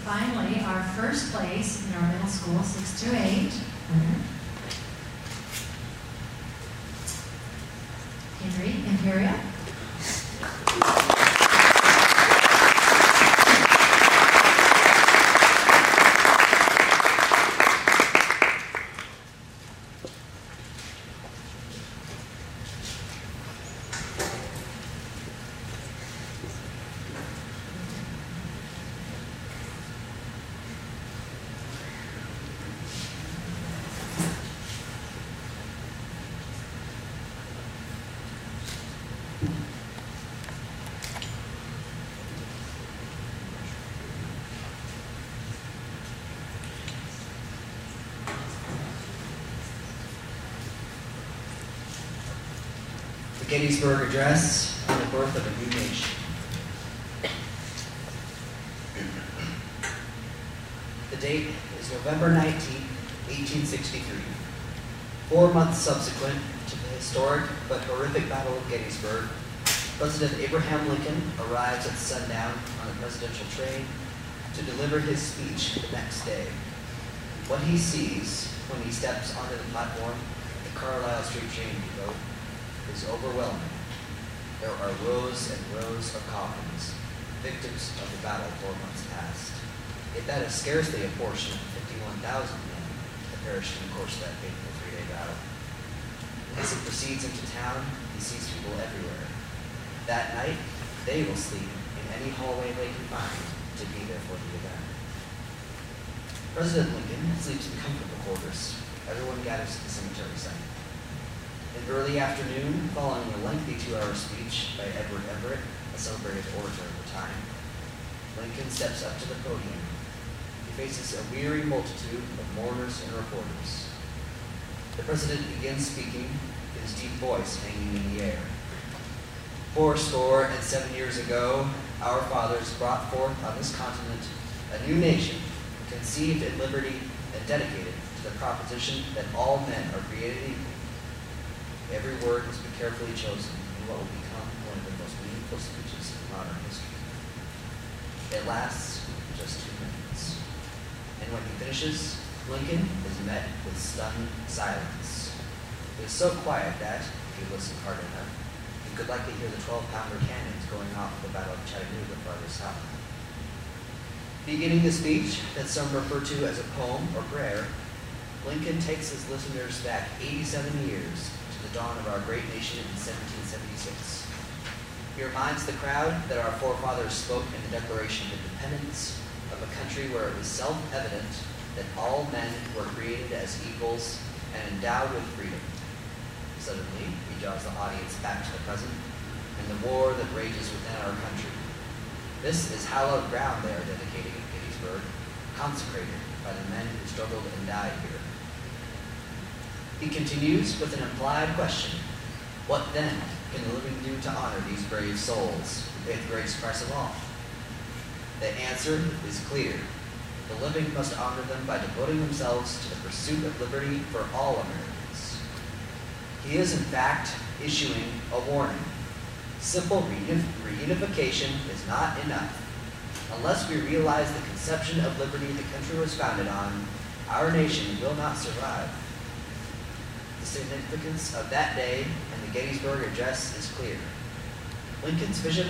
finally, our first place in our middle school, 6 to 8. Henry Imperial. The Gettysburg Address on the birth of a new nation. The date is November 19, 1863. 4 months subsequent to the historic but horrific Battle of Gettysburg, President Abraham Lincoln arrives at sundown on a presidential train to deliver his speech the next day. What he sees when he steps onto the platform at the Carlisle Street train depot is overwhelming. There are rows and rows of coffins, victims of the battle 4 months past. Yet that is scarcely a portion of 51,000 men that perished in the course of that fateful 3-day battle. As he proceeds into town, he sees people everywhere. That night, they will sleep in any hallway they can find to be there for the event. President Lincoln sleeps in comfortable quarters. Everyone gathers at the cemetery site. In early afternoon, following a lengthy 2-hour speech by Edward Everett, a celebrated orator of the time, Lincoln steps up to the podium. He faces a weary multitude of mourners and reporters. The president begins speaking, his deep voice hanging in the air. 407 years ago, our fathers brought forth on this continent a new nation, conceived in liberty and dedicated to the proposition that all men are created equal. Every word must be carefully chosen in what will become one of the most meaningful speeches in modern history. It lasts just 2 minutes. And when he finishes, Lincoln is met with stunned silence. It is so quiet that, if you listen hard enough, you could likely hear the 12-pounder cannons going off at the Battle of Chattanooga farther south. Beginning the speech that some refer to as a poem or prayer, Lincoln takes his listeners back 87 years to the dawn of our great nation in 1776. He reminds the crowd that our forefathers spoke in the Declaration of Independence of a country where it was self-evident that all men were created as equals and endowed with freedom. Suddenly, he draws the audience back to the present and the war that rages within our country. This is hallowed ground they are dedicating at Gettysburg, consecrated by the men who struggled and died here. He continues with an implied question. What then can the living do to honor these brave souls who paid the greatest price of all? The answer is clear. The living must honor them by devoting themselves to the pursuit of liberty for all Americans. He is, in fact, issuing a warning. Simple reunification is not enough. Unless we realize the conception of liberty the country was founded on, our nation will not survive. The significance of that day and the Gettysburg Address is clear. Lincoln's vision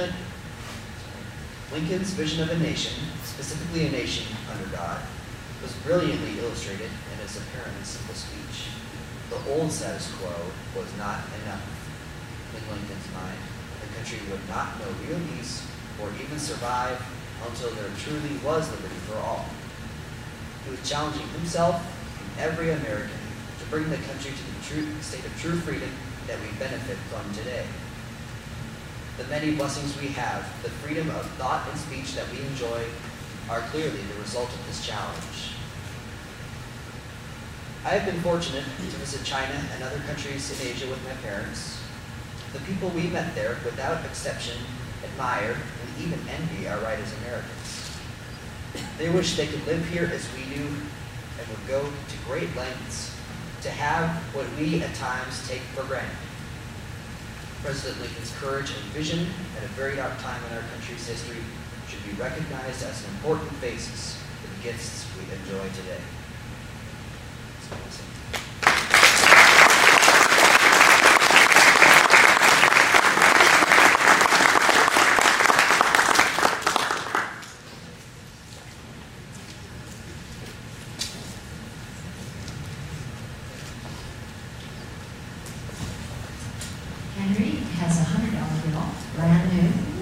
of a nation, specifically a nation under God, was brilliantly illustrated in his apparently simple speech. The old status quo was not enough. In Lincoln's mind, the country would not know real peace or even survive until there truly was liberty for all. He was challenging himself and every American to bring the country to the state of true freedom that we benefit from today. The many blessings we have, the freedom of thought and speech that we enjoy, are clearly the result of this challenge. I have been fortunate to visit China and other countries in Asia with my parents. The people we met there, without exception, admire and even envy our right as Americans. They wish they could live here as we do and would go to great lengths to have what we at times take for granted. President Lincoln's courage and vision at a very dark time in our country's history should be recognized as an important basis the gifts we enjoy today. So we'll sing. Henry has a $100 bill, brand new,